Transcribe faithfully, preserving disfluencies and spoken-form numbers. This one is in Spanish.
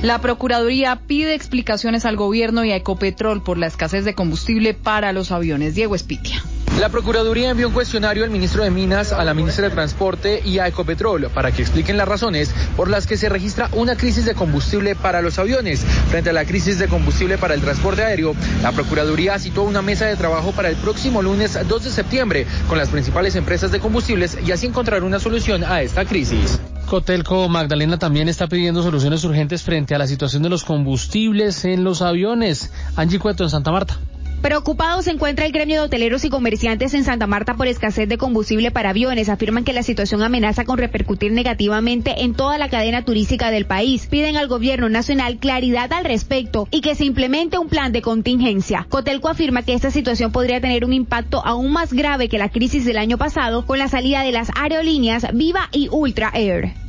La Procuraduría pide explicaciones al gobierno y a Ecopetrol por la escasez de combustible para los aviones. Diego Espitia. La Procuraduría envió un cuestionario al ministro de Minas, a la ministra de Transporte y a Ecopetrol para que expliquen las razones por las que se registra una crisis de combustible para los aviones. Frente a la crisis de combustible para el transporte aéreo, la Procuraduría citó una mesa de trabajo para el próximo lunes dos de septiembre con las principales empresas de combustibles y así encontrar una solución a esta crisis. Cotelco Magdalena también está pidiendo soluciones urgentes frente a la situación de los combustibles en los aviones. Angie Cueto en Santa Marta. Preocupado se encuentra el gremio de hoteleros y comerciantes en Santa Marta por escasez de combustible para aviones. Afirman que la situación amenaza con repercutir negativamente en toda la cadena turística del país. Piden al gobierno nacional claridad al respecto y que se implemente un plan de contingencia. Cotelco afirma que esta situación podría tener un impacto aún más grave que la crisis del año pasado con la salida de las aerolíneas Viva y Ultra Air.